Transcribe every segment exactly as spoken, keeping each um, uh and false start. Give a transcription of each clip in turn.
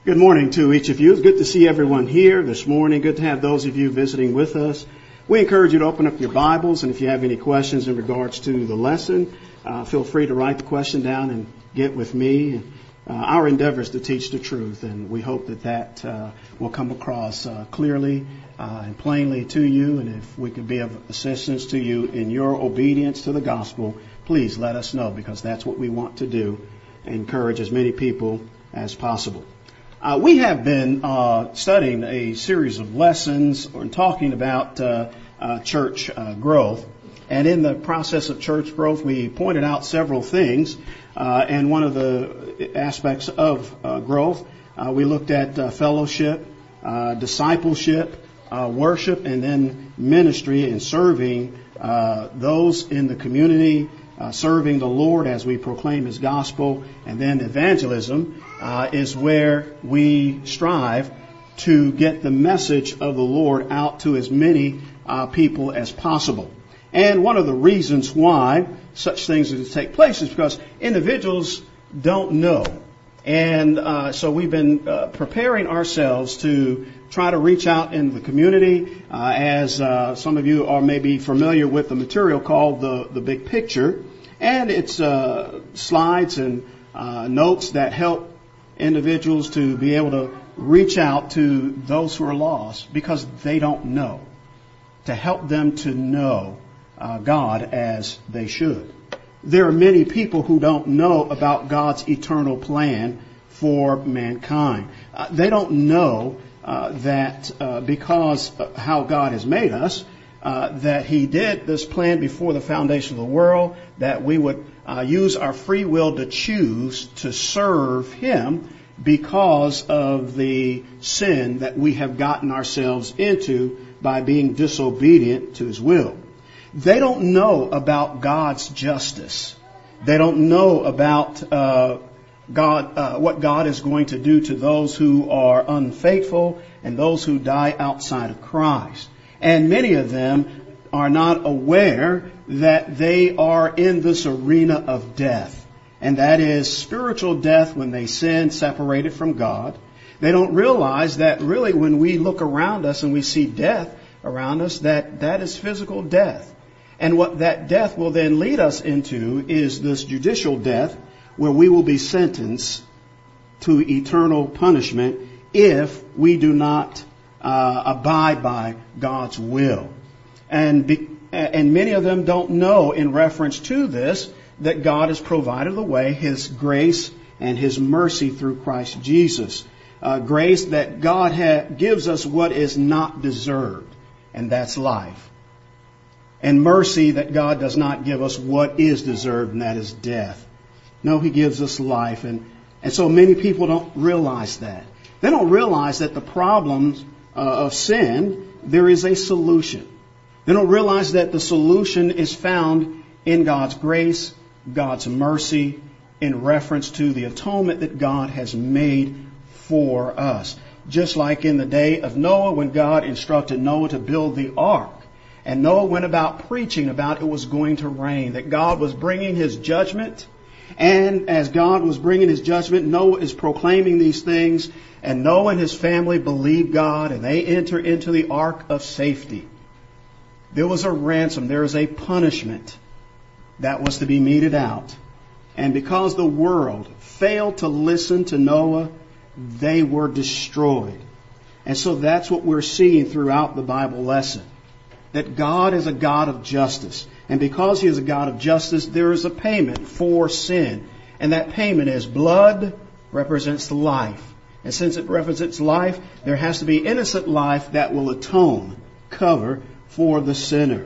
Good morning to each of you. It's good to see everyone here this morning. Good to have those of you visiting with us. We encourage you to open up your Bibles, and if you have any questions in regards to the lesson, uh, feel free to write the question down and get with me. Uh, our endeavor is to teach the truth, and we hope that that uh, will come across uh, clearly uh, and plainly to you. And if we could be of assistance to you in your obedience to the gospel, please let us know, because that's what we want to do, encourage as many people as possible. Uh, we have been uh, studying a series of lessons and talking about uh, uh, church uh, growth. And in the process of church growth, we pointed out several things. Uh, and one of the aspects of uh, growth, uh, we looked at uh, fellowship, uh, discipleship, uh, worship, and then ministry and serving uh, those in the community, Uh, serving the Lord as we proclaim His gospel. And then evangelism uh, is where we strive to get the message of the Lord out to as many uh, people as possible. And one of the reasons why such things are to take place is because individuals don't know. And uh, so we've been uh, preparing ourselves to try to reach out in the community, uh, as uh, some of you are maybe familiar with the material called the, the Big Picture. And it's uh, slides and uh, notes that help individuals to be able to reach out to those who are lost because they don't know, to help them to know uh, God as they should. There are many people who don't know about God's eternal plan for mankind. Uh, they don't know uh, that uh, because of how God has made us, Uh, that He did this plan before the foundation of the world, that we would uh, use our free will to choose to serve Him because of the sin that we have gotten ourselves into by being disobedient to His will. They don't know about God's justice. They don't know about uh, God, uh, what God is going to do to those who are unfaithful and those who die outside of Christ. And many of them are not aware that they are in this arena of death. And that is spiritual death when they sin, separated from God. They don't realize that really when we look around us and we see death around us, that that is physical death. And what that death will then lead us into is this judicial death, where we will be sentenced to eternal punishment if we do not Uh, abide by God's will. And be, and many of them don't know, in reference to this, that God has provided the way, His grace and His mercy through Christ Jesus. Uh, grace that God ha- gives us what is not deserved, and that's life. And mercy that God does not give us what is deserved, and that is death. No, He gives us life. And, and so many people don't realize that. They don't realize that the problems Uh, of sin, there is a solution. They don't realize that the solution is found in God's grace, God's mercy, in reference to the atonement that God has made for us. Just like in the day of Noah, when God instructed Noah to build the ark, and Noah went about preaching about it was going to rain, that God was bringing His judgment. And as God was bringing His judgment, Noah is proclaiming these things. And Noah and his family believed God, and they enter into the ark of safety. There was a ransom. There is a punishment that was to be meted out. And because the world failed to listen to Noah, they were destroyed. And so that's what we're seeing throughout the Bible lesson, that God is a God of justice. And because He is a God of justice, there is a payment for sin. And that payment is blood represents the life. And since it represents life, there has to be innocent life that will atone, cover for the sinner.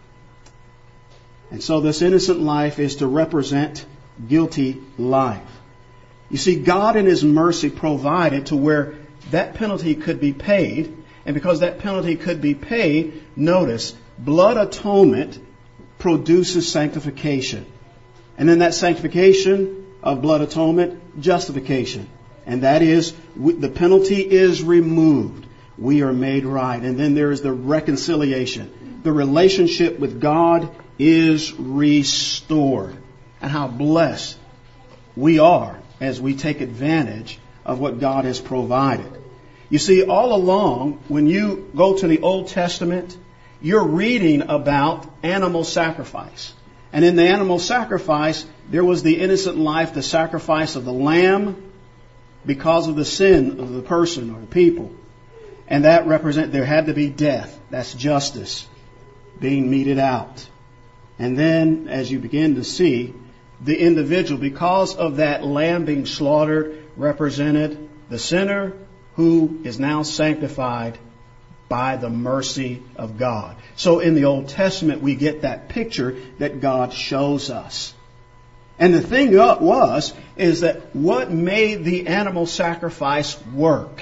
And so this innocent life is to represent guilty life. You see, God in His mercy provided to where that penalty could be paid. And because that penalty could be paid, notice, blood atonement produces sanctification. And then that sanctification of blood atonement, justification. And that is, the penalty is removed. We are made right. And then there is the reconciliation. The relationship with God is restored. And how blessed we are as we take advantage of what God has provided. You see, all along, when you go to the Old Testament, you're reading about animal sacrifice. And in the animal sacrifice, there was the innocent life, the sacrifice of the lamb because of the sin of the person or the people. And that represent there had to be death. That's justice being meted out. And then, as you begin to see, the individual, because of that lamb being slaughtered, represented the sinner who is now sanctified by the mercy of God. So in the Old Testament, we get that picture that God shows us. And the thing was, is that what made the animal sacrifice work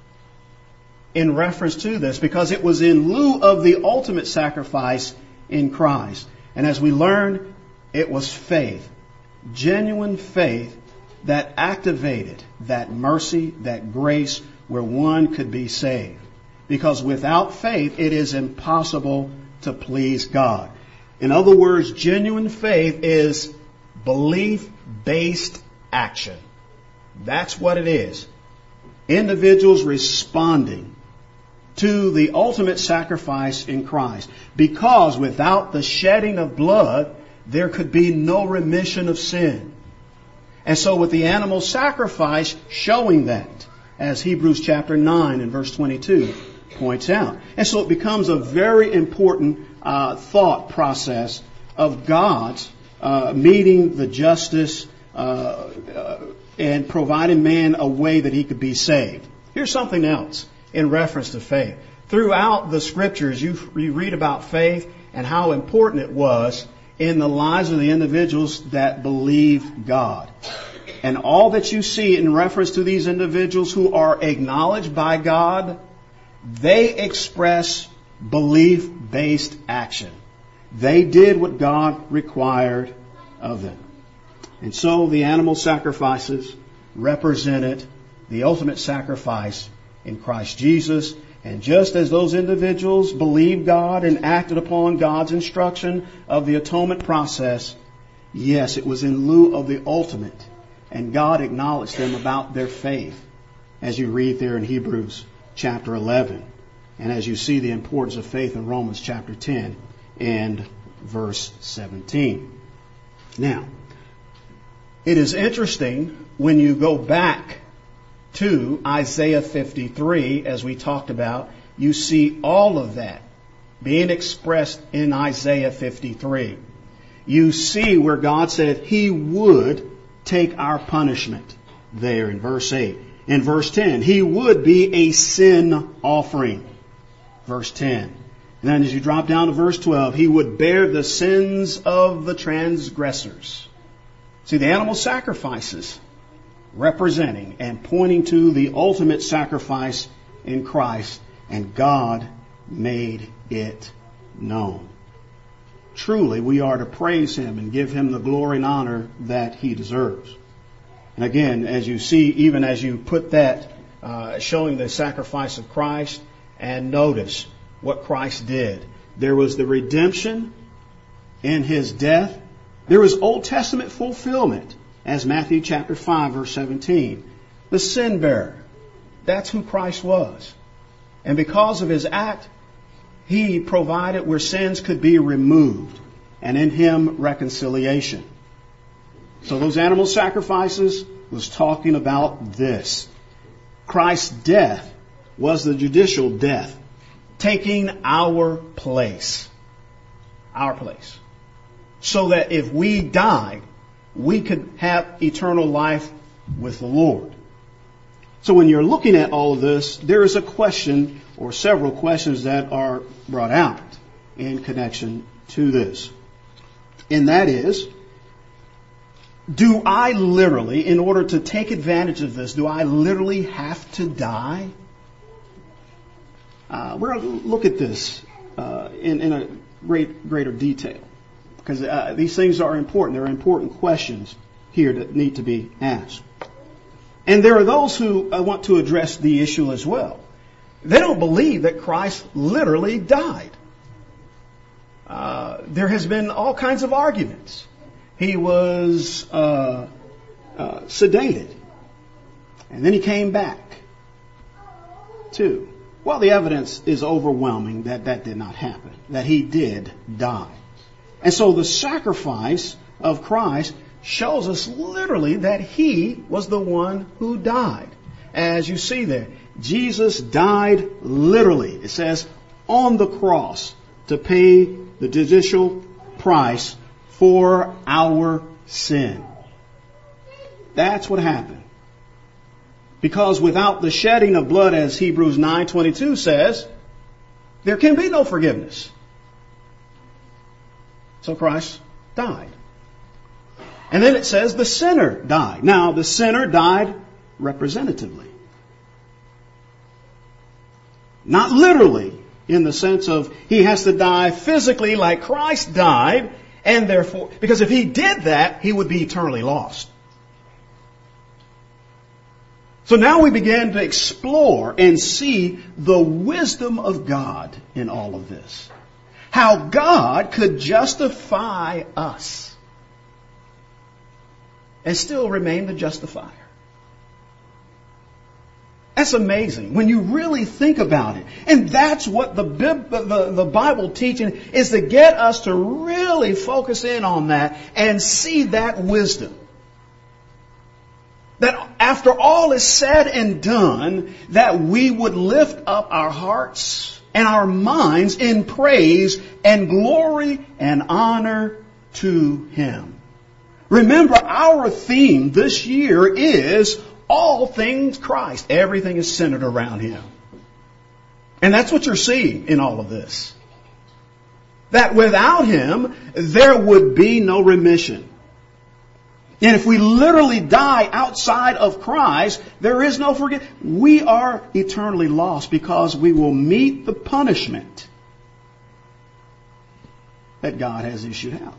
in reference to this, because it was in lieu of the ultimate sacrifice in Christ. And as we learned, it was faith, genuine faith that activated that mercy, that grace, where one could be saved. Because without faith, it is impossible to please God. In other words, genuine faith is belief-based action. That's what it is. Individuals responding to the ultimate sacrifice in Christ. Because without the shedding of blood, there could be no remission of sin. And so with the animal sacrifice showing that, as Hebrews chapter nine and verse twenty-two points out. And so it becomes a very important uh, thought process of God's uh, meeting the justice uh, uh, and providing man a way that he could be saved. Here's something else in reference to faith. Throughout the Scriptures, you, you read about faith and how important it was in the lives of the individuals that believe God. And all that you see in reference to these individuals who are acknowledged by God, they express belief-based action. They did what God required of them. And so the animal sacrifices represented the ultimate sacrifice in Christ Jesus. And just as those individuals believed God and acted upon God's instruction of the atonement process, yes, it was in lieu of the ultimate. And God acknowledged them about their faith, as you read there in Hebrews chapter eleven. And as you see the importance of faith in Romans chapter ten and verse seventeen. Now, it is interesting when you go back to Isaiah fifty-three, as we talked about, you see all of that being expressed in Isaiah fifty-three. You see where God said He would take our punishment there in verse eight. In verse ten, He would be a sin offering. Verse ten. And then as you drop down to verse twelve, He would bear the sins of the transgressors. See, the animal sacrifices representing and pointing to the ultimate sacrifice in Christ, and God made it known. Truly, we are to praise Him and give Him the glory and honor that He deserves. And again, as you see, even as you put that, uh, showing the sacrifice of Christ, and notice what Christ did. There was the redemption in His death. There was Old Testament fulfillment, as Matthew chapter five, verse seventeen. The sin bearer. That's who Christ was. And because of His act, He provided where sins could be removed, and in Him reconciliation. So those animal sacrifices was talking about this. Christ's death was the judicial death, taking our place. Our place. So that if we died, we could have eternal life with the Lord. So when you're looking at all of this, there is a question or several questions that are brought out in connection to this. And that is, do I literally, in order to take advantage of this, do I literally have to die? Uh, we're going to look at this uh, in, in a great, greater detail. Because uh, these things are important. There are important questions here that need to be asked. And there are those who uh, want to address the issue as well. They don't believe that Christ literally died. Uh, there has been all kinds of arguments. He was uh, uh, sedated. And then he came back, too. Well, the evidence is overwhelming that that did not happen, that he did die. And so the sacrifice of Christ shows us literally that he was the one who died. As you see there, Jesus died literally. It says on the cross to pay the judicial price for our sin. That's what happened. Because without the shedding of blood, as Hebrews nine twenty-two says, there can be no forgiveness. So Christ died. And then it says the sinner died. Now, the sinner died representatively. Not literally, in the sense of he has to die physically like Christ died, and therefore, because if he did that, he would be eternally lost. So now we begin to explore and see the wisdom of God in all of this. How God could justify us and still remain the justifier. That's amazing when you really think about it. And that's what the, the, the Bible teaching is, to get us to really focus in on that and see that wisdom. That after all is said and done, that we would lift up our hearts and our minds in praise and glory and honor to Him. Remember, our theme this year is all things Christ. Everything is centered around Him. And that's what you're seeing in all of this. That without Him, there would be no remission. And if we literally die outside of Christ, there is no forgiveness. We are eternally lost because we will meet the punishment that God has issued out.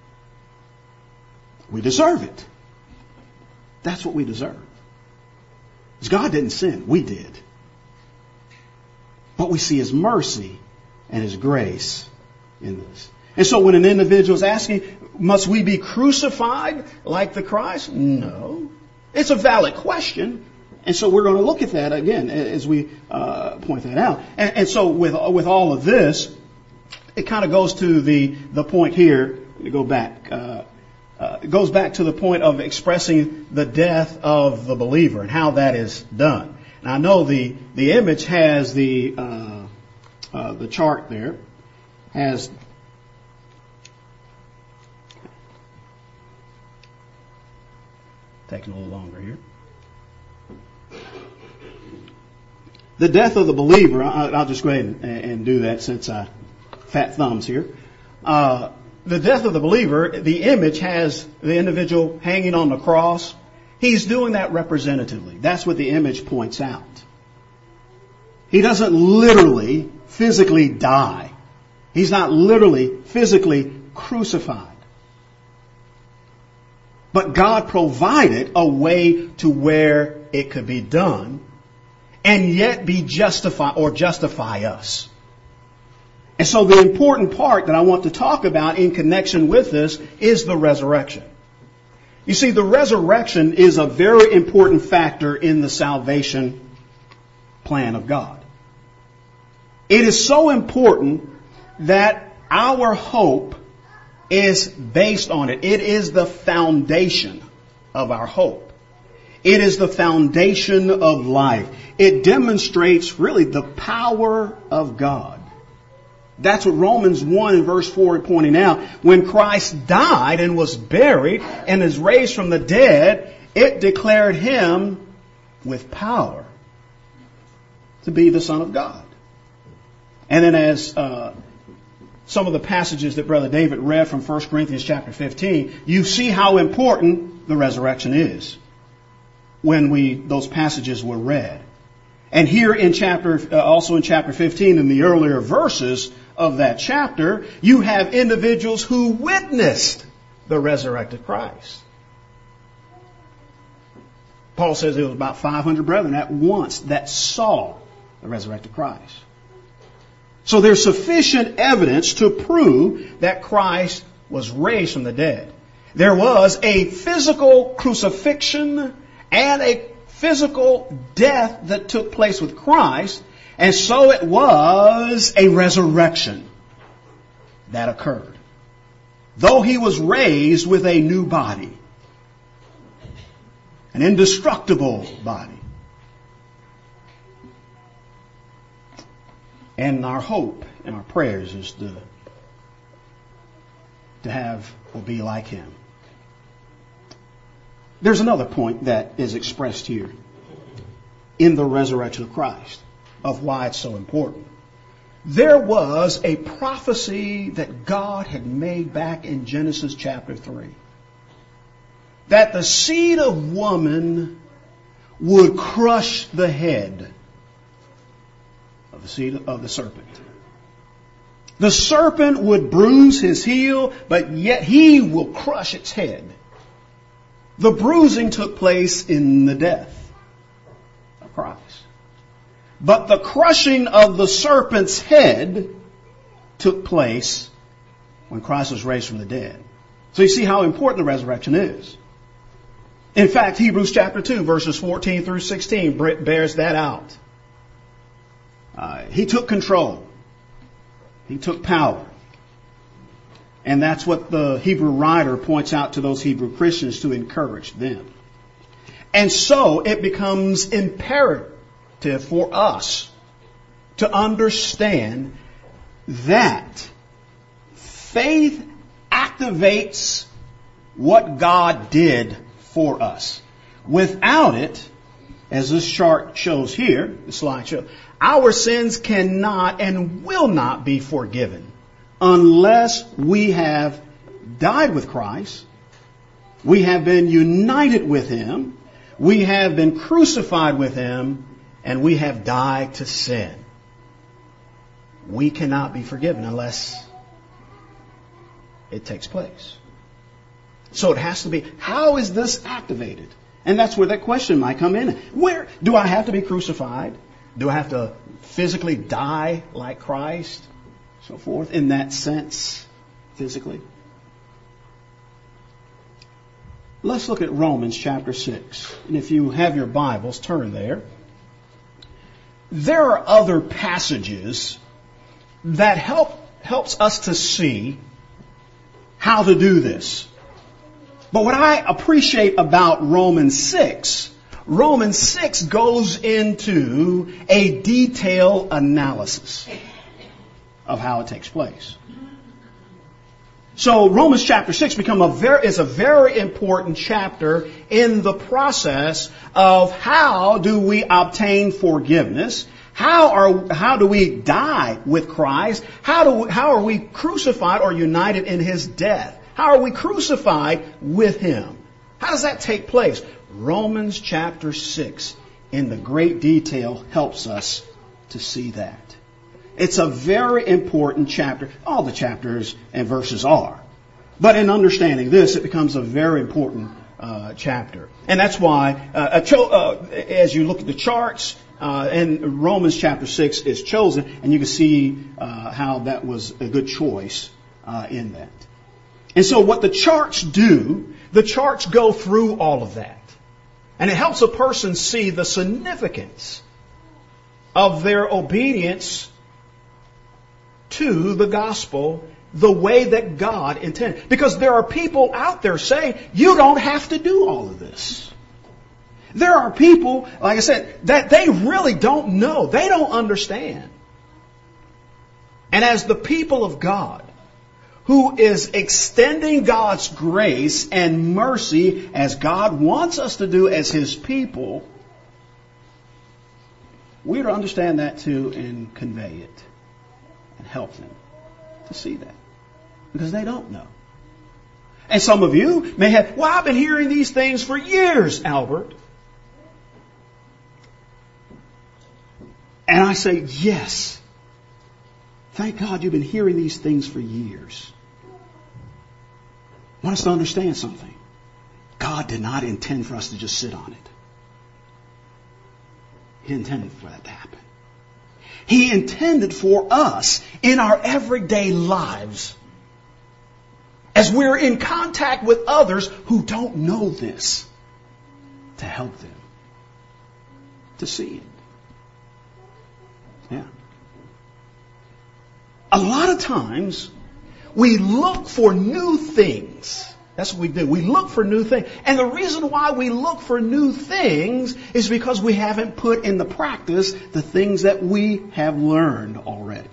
We deserve it. That's what we deserve. Because God didn't sin. We did. But we see His mercy and His grace in this. And so when an individual is asking, must we be crucified like the Christ? No. It's a valid question. And so we're going to look at that again as we uh, point that out. And, and so with with all of this, it kind of goes to the, the point here. Let me go back. Uh, uh, it goes back to the point of expressing the death of the believer and how that is done. Now I know the, the image has the uh, uh, the chart there has. Taking a little longer here. The death of the believer, I'll just go ahead and, and do that since I fat thumbs here. Uh, the death of the believer, the image has the individual hanging on the cross. He's doing that representatively. That's what the image points out. He doesn't literally, physically die. He's not literally, physically crucified. But God provided a way to where it could be done and yet be justified or justify us. And so the important part that I want to talk about in connection with this is the resurrection. You see, the resurrection is a very important factor in the salvation plan of God. It is so important that our hope is based on it. It is the foundation of our hope. It is the foundation of life. It demonstrates really the power of God. That's what Romans one and verse four are pointing out. When Christ died and was buried and is raised from the dead, it declared Him with power to be the Son of God. And then as uh, some of the passages that Brother David read from First Corinthians chapter fifteen, you see how important the resurrection is when we those passages were read. And here in chapter, uh, also in chapter fifteen, in the earlier verses of that chapter, you have individuals who witnessed the resurrected Christ. Paul says it was about five hundred brethren at once that saw the resurrected Christ. So there's sufficient evidence to prove that Christ was raised from the dead. There was a physical crucifixion and a physical death that took place with Christ, and so it was a resurrection that occurred. Though he was raised with a new body, an indestructible body. And our hope and our prayers is to, to have or be like him. There's another point that is expressed here in the resurrection of Christ, of why it's so important. There was a prophecy that God had made back in Genesis chapter three. That the seed of woman would crush the head of the seed of the serpent. The serpent would bruise his heel, but yet he will crush its head. The bruising took place in the death of Christ. But the crushing of the serpent's head took place when Christ was raised from the dead. So you see how important the resurrection is. In fact, Hebrews chapter two, verses fourteen through sixteen bears that out. Uh, he took control. He took power. And that's what the Hebrew writer points out to those Hebrew Christians to encourage them. And so it becomes imperative for us to understand that faith activates what God did for us. Without it, as this chart shows here, the slide shows, our sins cannot and will not be forgiven unless we have died with Christ, we have been united with Him, we have been crucified with Him, and we have died to sin. We cannot be forgiven unless it takes place. So it has to be, how is this activated? And that's where that question might come in. Where do I have to be crucified? Do I have to physically die like Christ? So forth, in that sense, physically. Let's look at Romans chapter six. And if you have your Bibles, turn there. There are other passages that help helps us to see how to do this. But what I appreciate about Romans six, Romans six goes into a detailed analysis of how it takes place. So Romans chapter six become a very, is a very important chapter in the process of how do we obtain forgiveness? How are, how do we die with Christ? How do, how are we crucified or united in His death? How are we crucified with Him? How does that take place? Romans chapter six in the great detail helps us to see that. It's a very important chapter. All the chapters and verses are. But in understanding this, it becomes a very important uh, chapter. And that's why, uh, a cho- uh, as you look at the charts, uh, and Romans chapter six is chosen, and you can see uh, how that was a good choice uh, in that. And so what the charts do, the charts go through all of that. And it helps a person see the significance of their obedience to the gospel the way that God intended. Because there are people out there saying, you don't have to do all of this. There are people, like I said, that they really don't know. They don't understand. And as the people of God, who is extending God's grace and mercy as God wants us to do as His people, we're to understand that too and convey it and help them to see that. Because they don't know. And some of you may have, well, I've been hearing these things for years, Albert. And I say, yes. Thank God you've been hearing these things for years. I want us to understand something. God did not intend for us to just sit on it. He intended for that to happen. He intended for us in our everyday lives, as we're in contact with others who don't know this, to help them. to see it. Yeah. A lot of times, we look for new things. That's what we do. We look for new things. And the reason why we look for new things is because we haven't put into practice the things that we have learned already.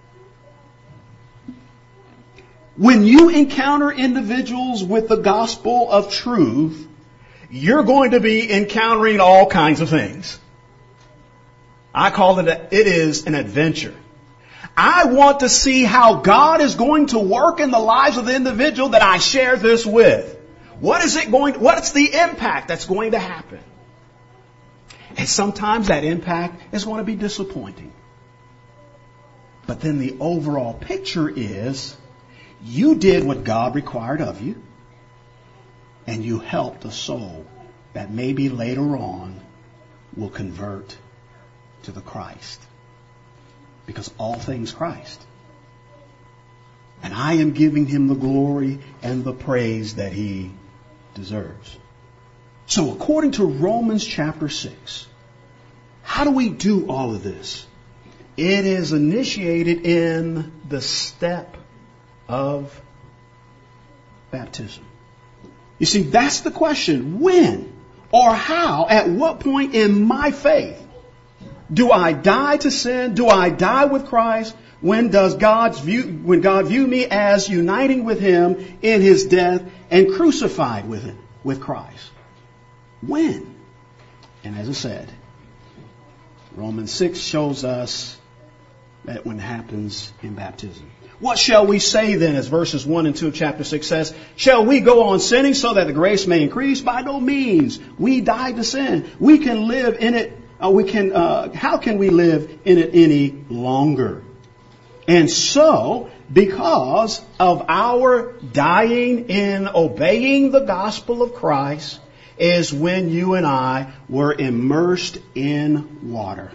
When you encounter individuals with the gospel of truth, you're going to be encountering all kinds of things. I call it, a, it is an adventure. I want to see how God is going to work in the lives of the individual that I share this with. What is it going, what's the impact that's going to happen? And sometimes that impact is going to be disappointing. But then the overall picture is, you did what God required of you, and you helped a soul that maybe later on will convert to the Christ. Because all things Christ. And I am giving him the glory and the praise that he deserves. So according to Romans chapter six, how do we do all of this? It is initiated in the step of baptism. You see, that's the question. When or how, at what point in my faith do I die to sin? Do I die with Christ? When does God's view, when God view me as uniting with him in his death and crucified with him, with Christ? When? And as I said, Romans six shows us that when it happens in baptism. What shall we say then, as verses one and two of chapter six says? Shall we go on sinning so that the grace may increase? By no means. We died to sin. We can live in it. Uh, we can. Uh, how can we live in it any longer? And so, because of our dying in obeying the gospel of Christ, is when you and I were immersed in water.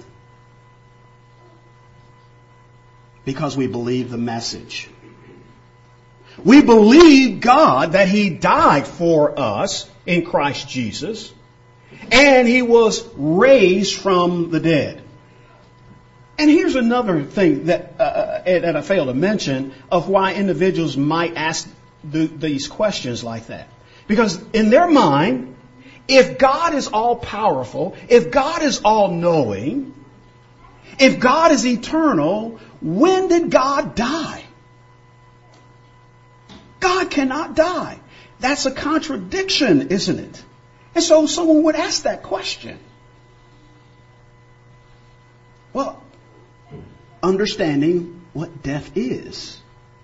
Because we believe the message. We believe God that he died for us in Christ Jesus. And he was raised from the dead. And here's another thing that, uh, that I failed to mention of why individuals might ask th- these questions like that. Because in their mind, if God is all powerful, if God is all knowing, if God is eternal, when did God die? God cannot die. That's a contradiction, isn't it? And so someone would ask that question. Well, understanding what death is.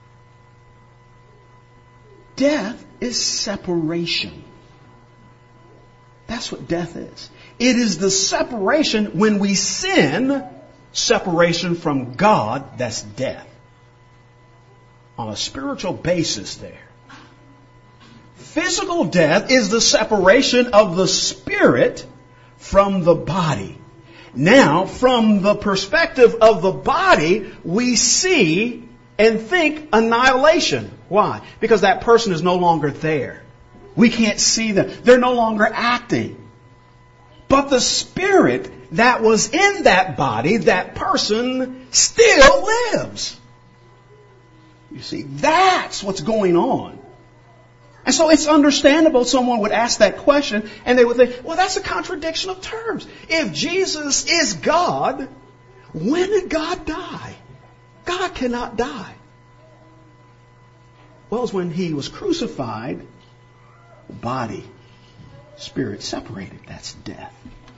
Death is separation. That's what death is. It is the separation when we sin, separation from God, that's death. On a spiritual basis there. Physical death is the separation of the spirit from the body. Now, from the perspective of the body, we see and think annihilation. Why? Because that person is no longer there. We can't see them. They're no longer acting. But the spirit that was in that body, that person, still lives. You see, that's what's going on. And so it's understandable someone would ask that question and they would think, well, that's a contradiction of terms. If Jesus is God, when did God die? God cannot die. Well, it's when he was crucified, body, spirit separated. That's death.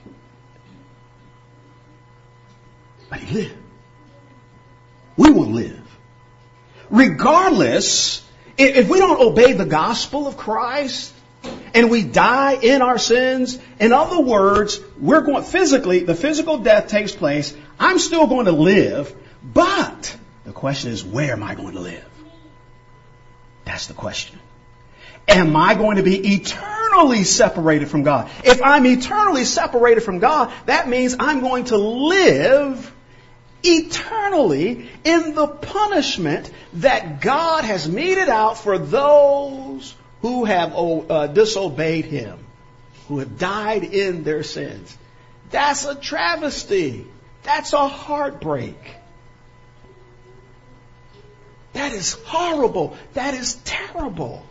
But he lived. We will live. Regardless, if we don't obey the gospel of Christ and we die in our sins, in other words, we're going physically, the physical death takes place. I'm still going to live, but the question is, where am I going to live? That's the question. Am I going to be eternally separated from God? If I'm eternally separated from God, that means I'm going to live eternally in the punishment that God has meted out for those who have uh, disobeyed him, who have died in their sins. That's a travesty. That's a heartbreak. That is horrible. That is terrible.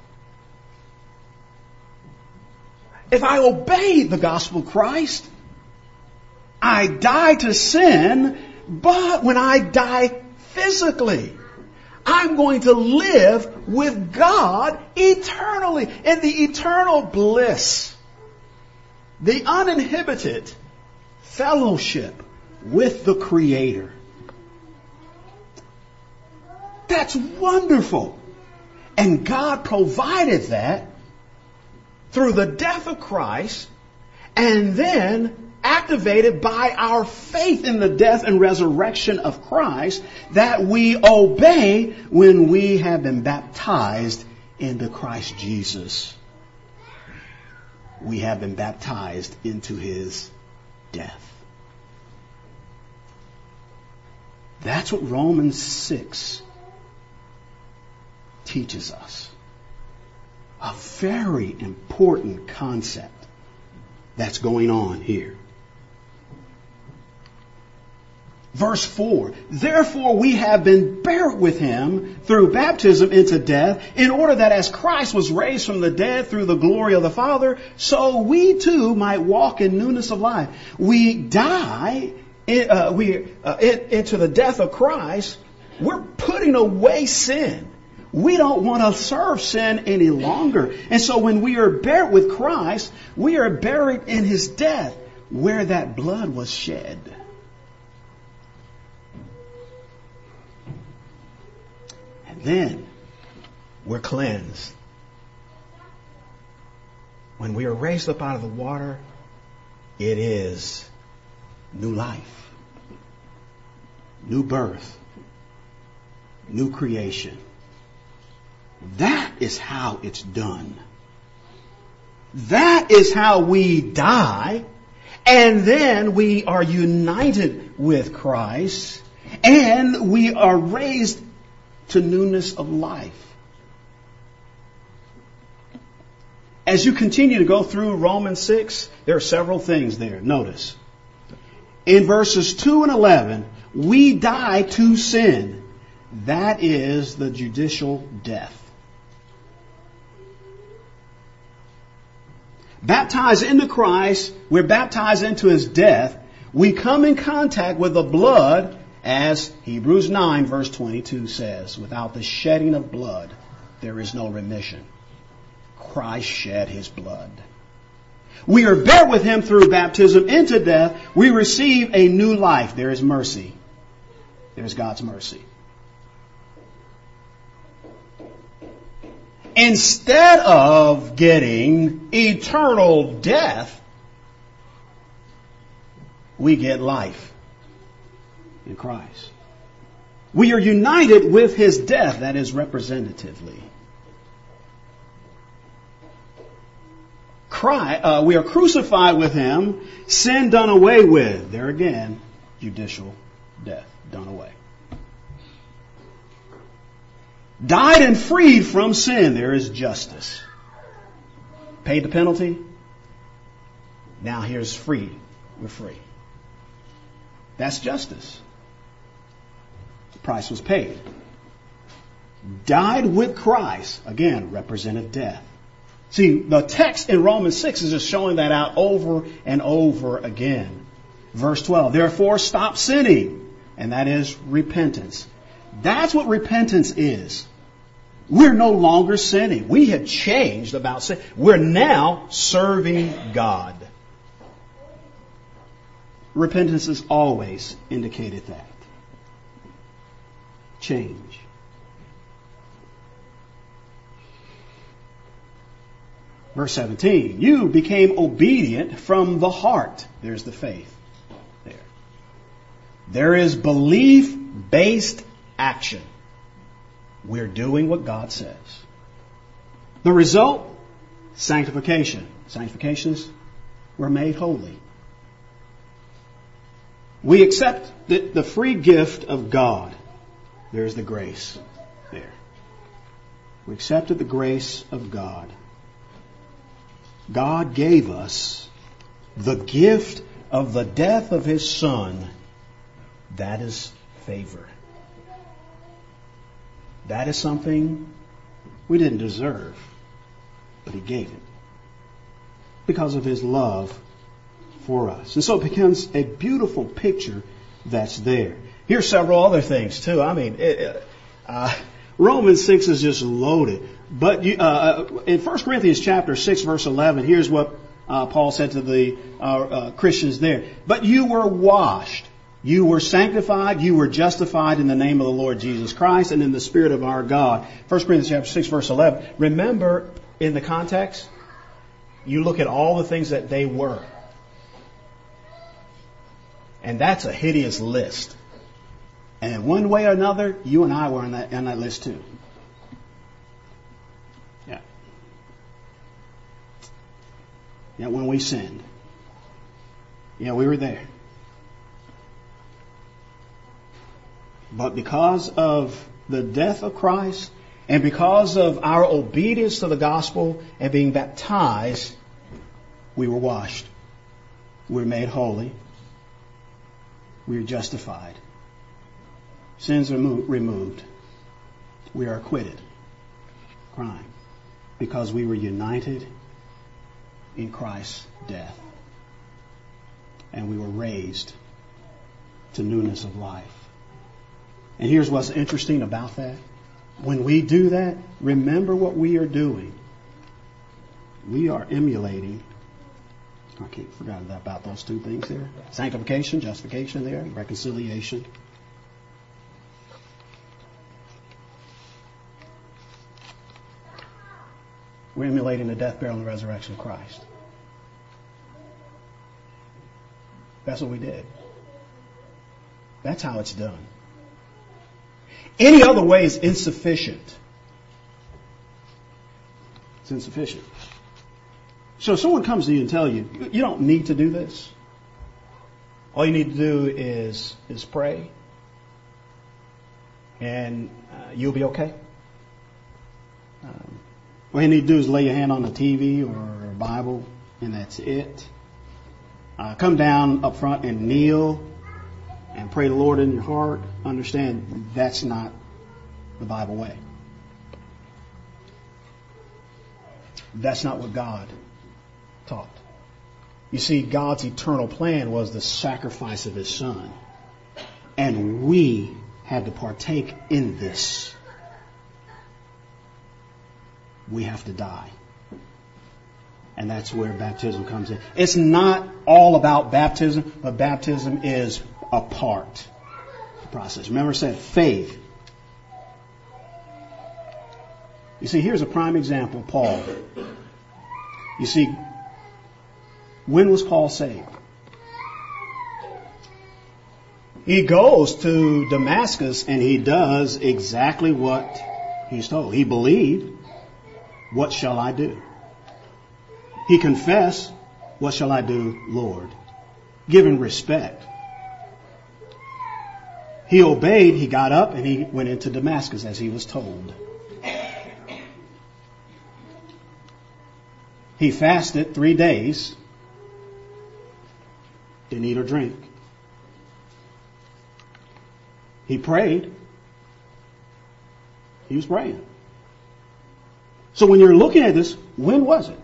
If I obey the gospel of Christ, I die to sin, but when I die physically, I'm going to live with God eternally in the eternal bliss, the uninhibited fellowship with the Creator. That's wonderful. And God provided that through the death of Christ, and then activated by our faith in the death and resurrection of Christ, that we obey when we have been baptized into Christ Jesus. We have been baptized into His death. That's what Romans six teaches us. A very important concept that's going on here. Verse four, therefore we have been buried with Him through baptism into death, in order that as Christ was raised from the dead through the glory of the Father, so we too might walk in newness of life. We die in, uh, we, uh, in, into the death of Christ. We're putting away sin. We don't want to serve sin any longer. And so when we are buried with Christ, we are buried in His death, where that blood was shed. And then we're cleansed. When we are raised up out of the water, it is new life, new birth, new creation. That is how it's done. That is how we die, and then we are united with Christ, and we are raised to newness of life. As you continue to go through Romans six, there are several things there. Notice. In verses two and eleven, we die to sin. That is the judicial death. Baptized into Christ, we're baptized into His death. We come in contact with the blood, as Hebrews nine verse twenty-two says, without the shedding of blood, there is no remission. Christ shed His blood. We are buried with Him through baptism into death. We receive a new life. There is mercy. There's God's mercy. Instead of getting eternal death, we get life in Christ. We are united with His death, that is representatively. Christ, uh, we are crucified with Him, sin done away with. There again, judicial death done away. Died and freed from sin. There is justice. Paid the penalty. Now here's free. We're free. That's justice. The price was paid. Died with Christ. Again, represented death. See, the text in Romans six is just showing that out over and over again. Verse twelve. Therefore stop sinning. And that is repentance. That's what repentance is. We're no longer sinning. We have changed about sin. We're now serving God. Repentance has always indicated that. Change. Verse seventeen. You became obedient from the heart. There's the faith. There. There is belief-based action. We're doing what God says. The result? Sanctification. Sanctification is we're made holy. We accept the, the free gift of God. There's the grace there. We accepted the grace of God. God gave us the gift of the death of His Son, that is favor. That is something we didn't deserve, but He gave it because of His love for us. And so it becomes a beautiful picture that's there. Here's several other things too. I mean, it, uh, Romans six is just loaded. But you, uh, in First Corinthians chapter six, verse eleven, here's what uh, Paul said to the uh, uh, Christians there. But you were washed, you were sanctified, you were justified in the name of the Lord Jesus Christ and in the Spirit of our God. First Corinthians chapter six, verse eleven. Remember, in the context, you look at all the things that they were. And that's a hideous list. And one way or another, you and I were on that, on that list too. Yeah. Yeah, when we sinned. Yeah, we were there. But because of the death of Christ and because of our obedience to the gospel and being baptized, we were washed. We were made holy. We are justified. Sins are mo- removed. We are acquitted. Crime. Because we were united in Christ's death. And we were raised to newness of life. And here's what's interesting about that. When we do that, remember what we are doing. We are emulating. I can't forget about those two things there. Sanctification, justification there, reconciliation. We're emulating the death, burial, and resurrection of Christ. That's what we did. That's how it's done. Any other way is insufficient. It's insufficient. So if someone comes to you and tells you, you don't need to do this. All you need to do is, is pray. And uh, you'll be okay. Um, all you need to do is lay your hand on the T V or a Bible, and that's it. Uh, come down up front and kneel and pray the Lord in your heart. Understand that's not the Bible way. That's not what God taught. You see, God's eternal plan was the sacrifice of His Son. And we had to partake in this. We have to die. And that's where baptism comes in. It's not all about baptism, but baptism is a part of the process. Remember I said faith. You see, here's a prime example, Paul. You see, when was Paul saved? He goes to Damascus and he does exactly what he's told. He believed, what shall I do? He confessed, what shall I do, Lord? Given respect. He obeyed, he got up and he went into Damascus as he was told. He fasted three days. Didn't eat or drink. He prayed. He was praying. So when you're looking at this, when was it?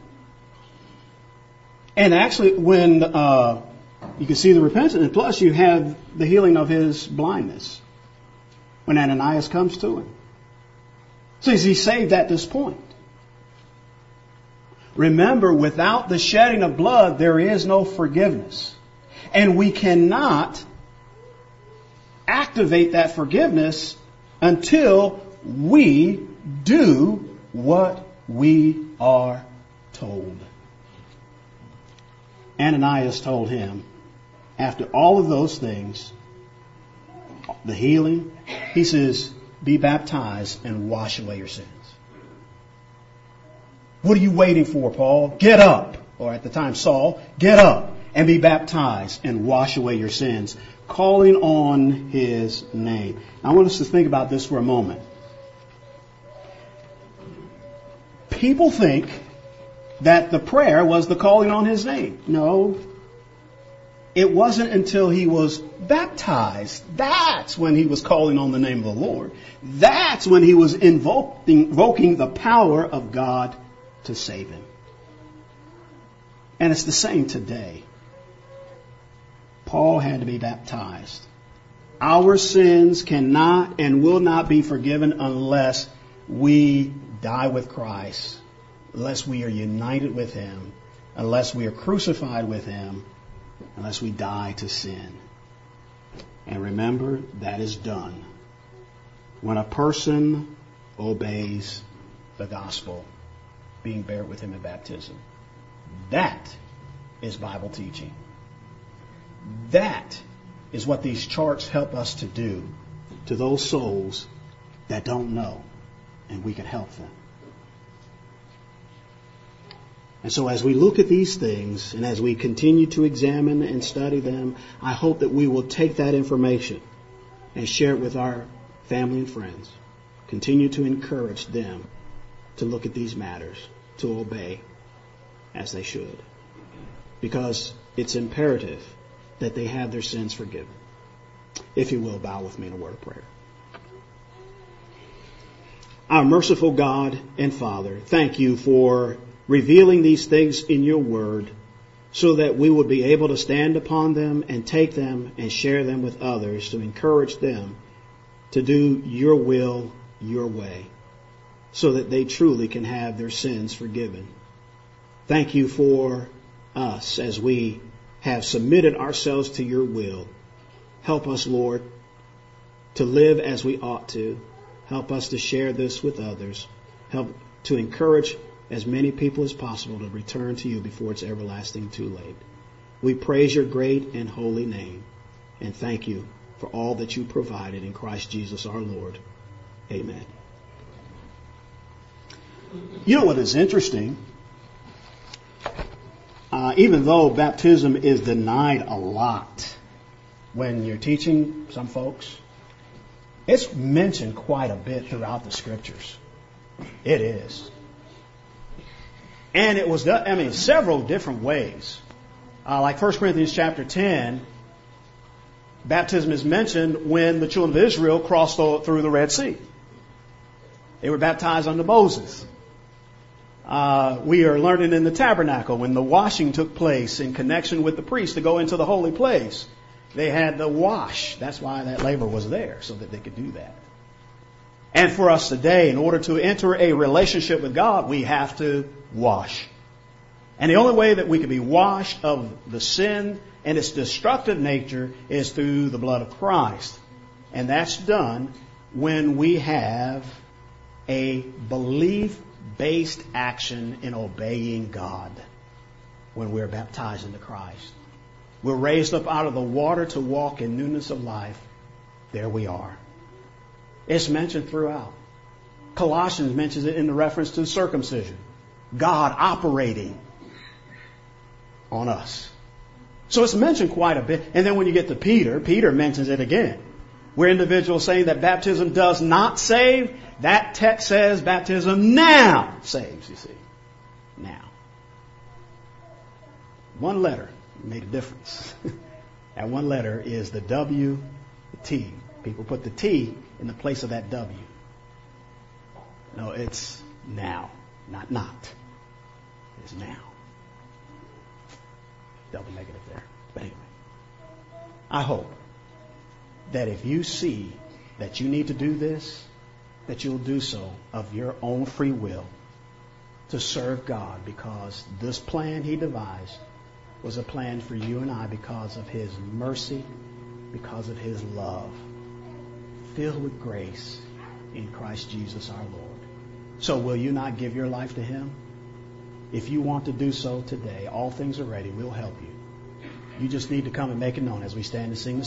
And actually when uh, you can see the repentance, and plus you have the healing of his blindness when Ananias comes to him. So is he saved at this point? Remember, without the shedding of blood, there is no forgiveness. And we cannot activate that forgiveness until we do what we are told. Ananias told him, after all of those things, the healing, he says, be baptized and wash away your sins. What are you waiting for, Paul? Get up. Or at the time, Saul, get up and be baptized and wash away your sins, calling on his name. I want us to think about this for a moment. People think that the prayer was the calling on his name. No. it wasn't until he was baptized. That's when he was calling on the name of the Lord. That's when he was invoking, invoking the power of God to save him. And it's the same today. Paul had to be baptized. Our sins cannot and will not be forgiven unless we die with Christ, unless we are united with him, unless we are crucified with him, unless we die to sin. And remember, that is done when a person obeys the gospel, being buried with him in baptism. That is Bible teaching. That is what these charts help us to do to those souls that don't know, and we can help them. And so as we look at these things and as we continue to examine and study them, I hope that we will take that information and share it with our family and friends. Continue to encourage them to look at these matters, to obey as they should. Because it's imperative that they have their sins forgiven. If you will, bow with me in a word of prayer. Our merciful God and Father, thank you for revealing these things in your word so that we would be able to stand upon them and take them and share them with others to encourage them to do your will, your way, so that they truly can have their sins forgiven. Thank you for us as we have submitted ourselves to your will. Help us, Lord, to live as we ought to. Help us to share this with others. Help to encourage as many people as possible to return to you before it's everlasting too late. We praise your great and holy name and thank you for all that you provided in Christ Jesus our Lord. Amen. You know what is interesting? Uh, even though baptism is denied a lot when you're teaching some folks, it's mentioned quite a bit throughout the scriptures. It is. And it was done, I mean, several different ways. Uh, like First Corinthians chapter ten, baptism is mentioned when the children of Israel crossed through the Red Sea. They were baptized under Moses. Uh, we are learning in the tabernacle when the washing took place in connection with the priest to go into the holy place. They had the wash. That's why that labor was there, so that they could do that. And for us today, in order to enter a relationship with God, we have to wash. And the only way that we can be washed of the sin and its destructive nature is through the blood of Christ. And that's done when we have a belief-based action in obeying God when we're baptized into Christ. We're raised up out of the water to walk in newness of life. There we are. It's mentioned throughout. Colossians mentions it in the reference to circumcision. God operating on us. So it's mentioned quite a bit. And then when you get to Peter, Peter mentions it again. Where individuals saying that baptism does not save, that text says baptism now saves, you see. Now. One letter made a difference. That one letter is the W, the T. People put the T in the place of that W. No, it's now, not not. It's now. Double negative there. But anyway, I hope that if you see that you need to do this, that you'll do so of your own free will to serve God, because this plan He devised was a plan for you and I because of His mercy, because of His love, filled with grace in Christ Jesus our Lord. So will you not give your life to Him? If you want to do so today, all things are ready. We'll help you. You just need to come and make it known as we stand and sing the